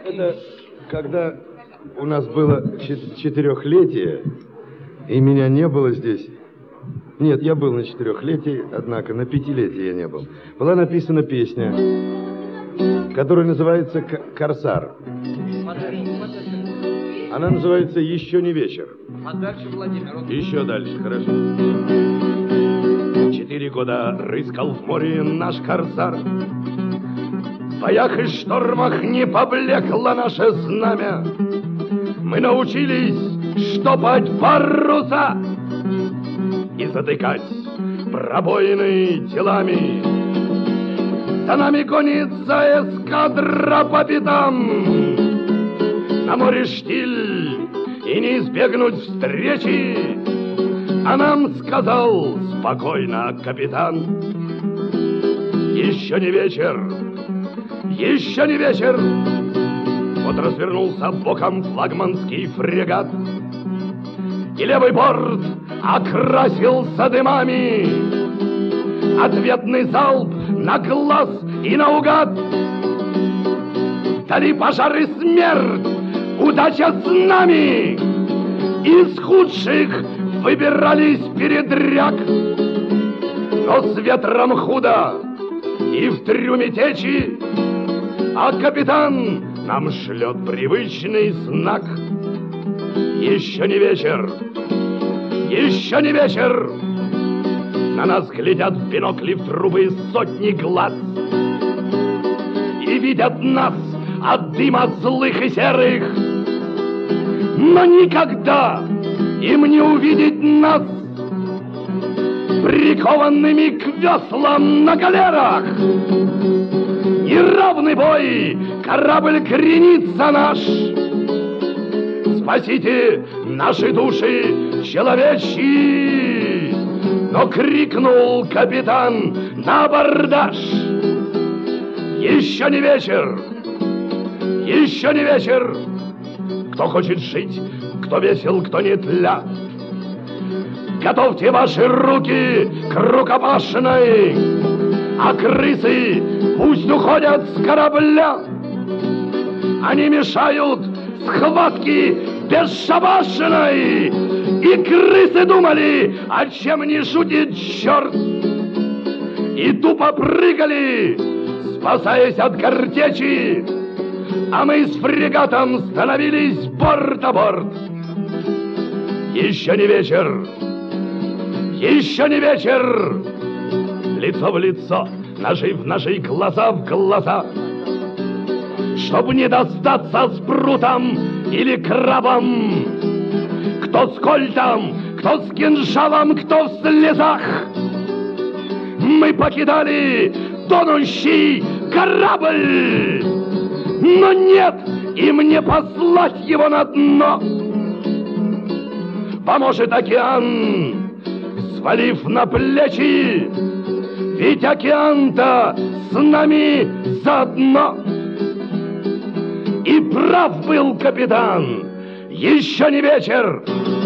Это когда у нас было 4-летие, и меня не было здесь. Нет, я был на 4-летии, однако на 5-летии я не был. Была написана песня, которая называется «Корсар». Она называется «Еще не вечер». А дальше, Владимир? Еще дальше, хорошо. 4 года рыскал в море наш корсар. В боях и штормах не поблекло наше знамя. Мы научились штопать паруса и затыкать пробоины телами. За нами гонится эскадра по пятам. На море штиль и не избегнуть встречи. А нам сказал спокойно капитан: еще не вечер, еще не вечер. Вот развернулся боком флагманский фрегат, и левый борт окрасился дымами. Ответный залп на глаз и наугад. Вдали пожар и смерть, удача с нами. Из худших выбирались передряг. Но с ветром худо и в трюме течи, а капитан нам шлет привычный знак: еще не вечер, еще не вечер. На нас глядят в бинокли в трубы сотни глаз и видят нас от дыма злых и серых. Но никогда им не увидеть нас прикованными к веслам на галерах. Неравный бой, корабль кренится наш. Спасите наши души человечьи. Но крикнул капитан на абордаж: еще не вечер, еще не вечер. Кто хочет жить, кто весел, кто не тля, готовьте ваши руки к рукопашной, а крысы пусть уходят с корабля. Они мешают схватке бесшабашной, и крысы думали, о чем не шутит черт, и тупо прыгали, спасаясь от картечи. А мы с фрегатом становились борт о борт. Еще не вечер, еще не вечер. Лицо в лицо, ножи в ножи, глаза в глаза. Чтоб не достаться спрутом или крабом. Кто с кольтом, кто с кинжалом, кто в слезах. Мы покидали тонущий корабль, но нет им не послать его на дно. Поможет океан, свалив на плечи, ведь океан-то с нами заодно. И прав был капитан, еще не вечер.